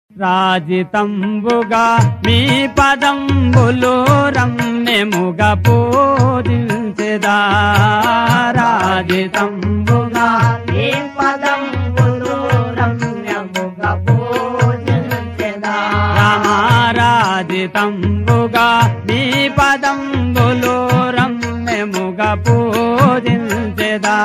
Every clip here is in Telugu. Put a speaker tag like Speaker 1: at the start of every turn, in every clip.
Speaker 1: రాజితంబుగా మీ పదంబులు రమ్యముగా పూజించెదా రాజితంబుగా
Speaker 2: మీ పదంబులు రమ్యముగా పూజించెదా
Speaker 1: రామారాజితంబుగా మీ పదంబులు రమ్యముగా పూజించెదా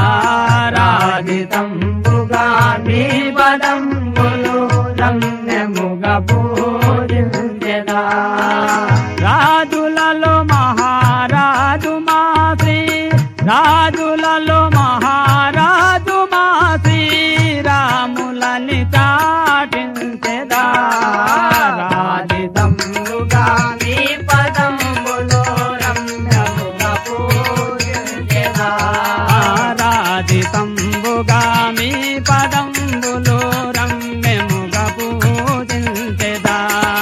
Speaker 1: రాజితంబుగా మీ పదంబులు రమ్యముగా పూజించెదా రాజులలో మహారాజు మా శ్రీ రాజులలో మహారాజు మా శ్రీరాములని చాటించెదా రాజితంబుగా
Speaker 2: మీ పదంబులు రమ్యముగా పూజించెదా
Speaker 1: రాజితంబుగా మీ పదంబులు రమ్యముగా పూజించెదా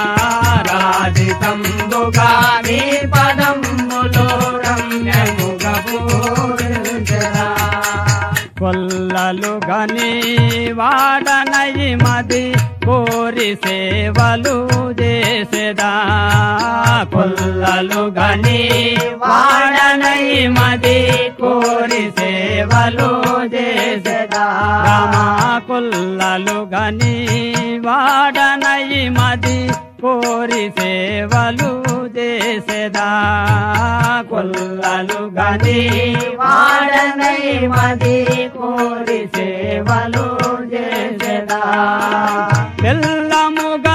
Speaker 1: రాజితంబుగా మీ పదంబులు రమ్యముగా పూజించెదా కొల్లలు గని వాడనయి మది కోరి సేవలు చేసేదా కొల్లలు గని వాడనయి మది కోరి సేవలు చేసేదా రామా కొల్లలు గని వాడనయి మది కోరి సేవలు చేసేదా కొల్లలు గని
Speaker 2: వాడనై మది కోరి సేవలు చేసేదా
Speaker 1: తెల్లముగా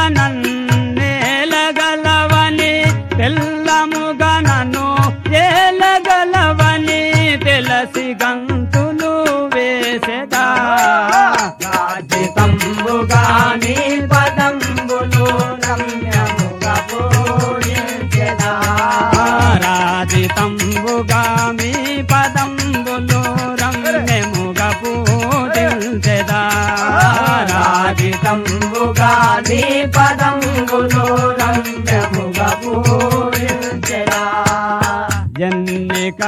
Speaker 1: నన్నేలగలవని తెల్లముగా నన్ను ఏలగలవని తెలసి గంతులు వేసేదా రాజితంబుగా
Speaker 2: మీ పదంబులు రమ్యముగా పూజించెదా
Speaker 1: రాజితంబుగా మీ పదంబులు రమ్యముగా పూజించెదా రాజితంబుగా
Speaker 2: మీ పదంబులు రమ్యముగా పూజించెదా
Speaker 1: ఎన్నిక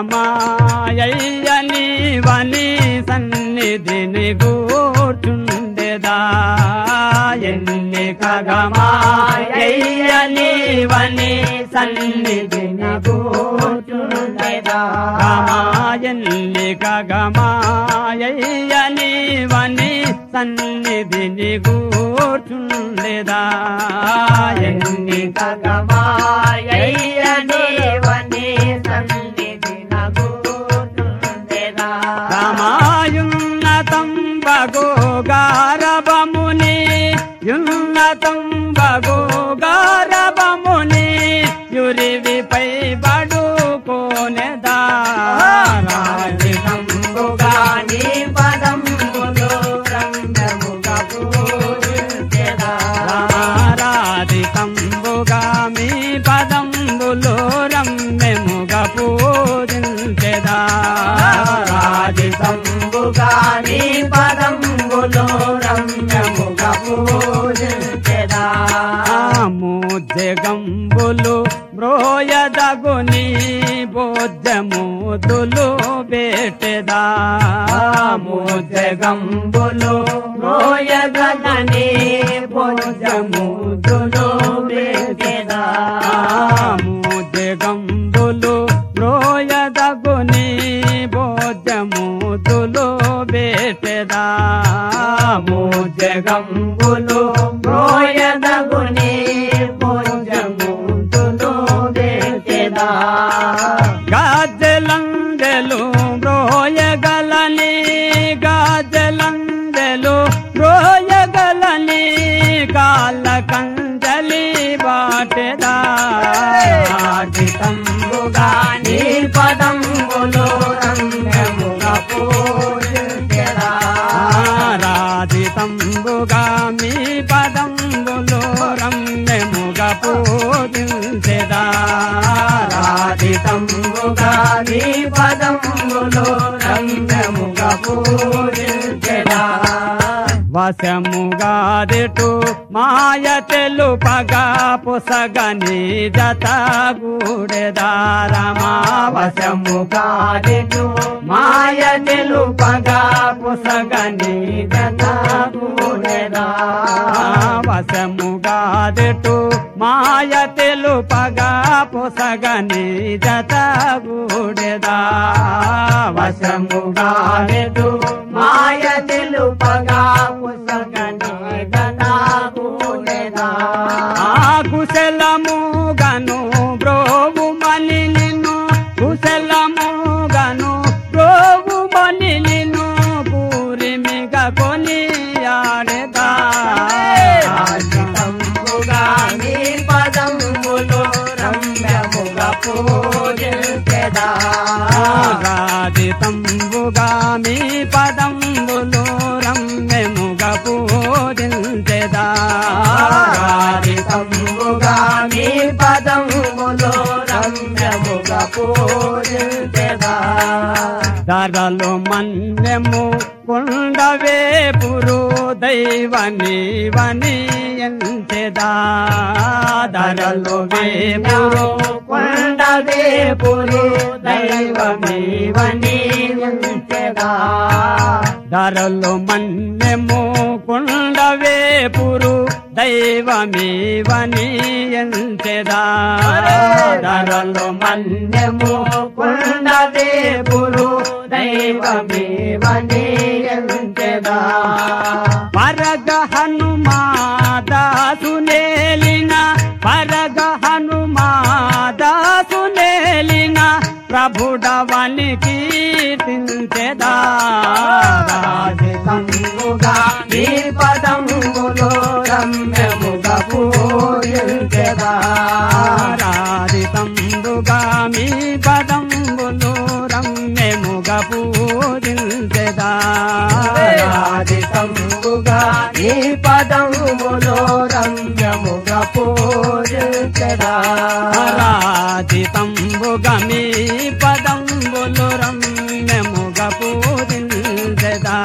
Speaker 1: గమాయని వని సన్నిధిని కూర్చుండెదా ఎన్నిక గమాయని వని సన్నిధిని
Speaker 2: కూర్చుండెదా
Speaker 1: ఎన్నిక గమాయని వని సన్నిధిని కూర్చుండెదా ఎన్నిక
Speaker 2: గమాయని వని సన్నిధిన కూర్చుండెదా
Speaker 1: రామాయున్నతం బగో గారబముని యున్నతం బగో గారబముని యురివిపై బడుకోనెదా రాజితంబుగా
Speaker 2: నీ పదంబులు రమ్యముగా పూజించెదా
Speaker 1: రాజితంబుగా మీ పదంబులు రమ్యముగా పూజించెదా
Speaker 2: రాజితంబుగా నీ పదంబులు రమ్యముగా పూజించెదా
Speaker 1: జగంబులు మ్రోయదగుని బోధ్యముదులు బేటెదా
Speaker 2: జగంబులు రోయగలని భోజముదులు బేటెదా
Speaker 1: జగంబులు మ్రోయదగుని బోధ్యముదులు బేటెదా
Speaker 2: జగంబులు రోయదగుని భోజముదులు బేటెదా
Speaker 1: గాజలందెలు మ్రోయగలని గాజలందెలు మ్రోయగలని కాళ్ళ కంజలి బాటెదా
Speaker 2: రాజితంబుగా నీ పదంబులు రమ్యముగా పూజించెదా
Speaker 1: రాజితంబుగా మీ పదంబులు రమ్యముగా పూజించెదా
Speaker 2: రాజితంబుగా నీ పదంబులు రమ్యముగా పూజించెదా
Speaker 1: వశముగాదిటు మాయ తెలుపగా పుసగని జత గూడెదారమా
Speaker 2: వశముగాదిటు మాయ తెలుపగా పుసగని జత గూడెదా
Speaker 1: వశముగాదిటు మాయ తెలుపగా పుసగని జత గూడెదా
Speaker 2: వశముగాదిటు మాయ తెలుపగా పుసగని జత గూడెదా
Speaker 1: కుశలముగను బ్రోవు మలిలిను కుశలముగను బ్రోవు మలిలిను పూరిమిగ కొనియాడెదా
Speaker 2: రాజితంబుగా నీ పదములు రమ్యముగా పూజించెదా
Speaker 1: రాజితంబుగా మీ పదంబులు రమ్యముగా పూజించెదా
Speaker 2: రాజితంబుగా నీ పదములు రమ్యముగా పూజించెదా
Speaker 1: ధరలు మన్యము కుండవేపురు దైవనీవని ఎంచెదా ధరలు వేపురు
Speaker 2: కొండవేపురు దైవమేవని ఎంచెదా
Speaker 1: ధరలు మన్యము కుండవేపురు దైవమేవని ఎంచెదా ధరలు
Speaker 2: మన్యము కొండవేపురు దైవమేవని ఎంచెదా
Speaker 1: పరగ హనుమాదాసునేలిన పరగ హనుమాదాసునేలిన ప్రభుడవని కీర్తించెదా
Speaker 2: రాజితంబుగా నీ పదములు రమ్యముగా పూజించెదా
Speaker 1: రాజితంబుగా మీ పదంబులు రమ్యముగా పూజించెదా
Speaker 2: రాజితంబుగా నీ పదములు రమ్యముగా పూజించెదా
Speaker 1: రాజితంబుగా మీ పదంబులు రమ్యముగా పూజించెదా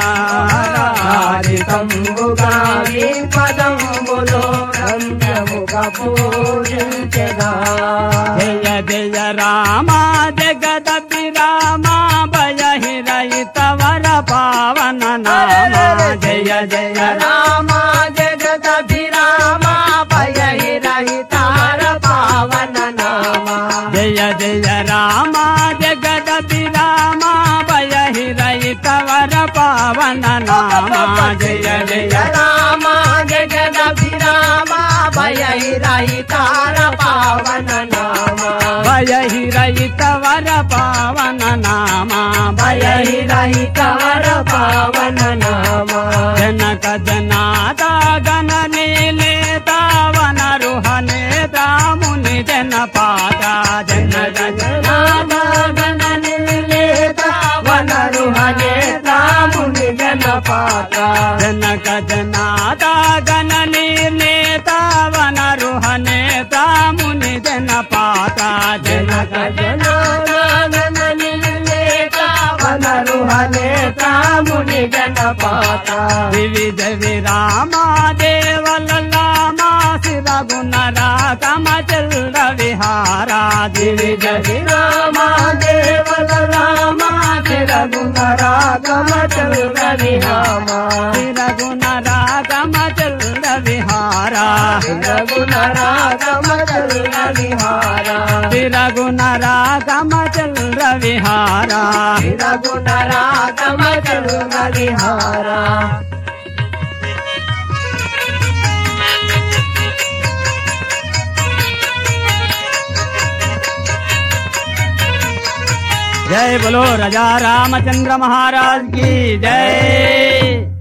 Speaker 2: రాజితంబుగా నీ పదములు రమ్యముగా పూజించెదా
Speaker 1: జయ జయ రామ జగదపి రామ భయ హిరయితవర పావన నామ జయ జయ
Speaker 2: రామ జగదభిరామ భయ హిరహితార పావన నామ
Speaker 1: జయ జయ రామ జగదపి రామ భయ హిరయితవర పావన నామ జయ జయ
Speaker 2: రామ జగదభిరామ భయ హిరహితార పావన నామ
Speaker 1: భయ హిరయితవర పావన నామ
Speaker 2: భయ హిరహితార పావన నామ
Speaker 1: జనక జనాద గణ నీలే తావన రుహనే రాముని జన పాత జనక
Speaker 2: రామ గణనిలేత వనరుహనే రాముని జనపాత
Speaker 1: జనక జనాద గణ నీలే తావన రుహనే రాముని జన పాత జనక
Speaker 2: జనగణనిలేత వనరుహనే రాముని జనపాత
Speaker 1: వివిధ విరామ దేవలలామ శిరగుణ రాగమ చల్ర విహారా
Speaker 2: వివిధ విరామ దేవల రామ చిరగుణ రాగమ చల్ర విరామ
Speaker 1: శిరగుణ రాగమ చల్ర విహారా
Speaker 2: చిరగుణ రాగమ చల్ర విహార
Speaker 1: శిరగుణ రాగమ చల్ర విహారా
Speaker 2: చిరగుణ రాగమ చల్ర విహార
Speaker 1: जय बोलो राजा रामचंद्र महाराज की जय।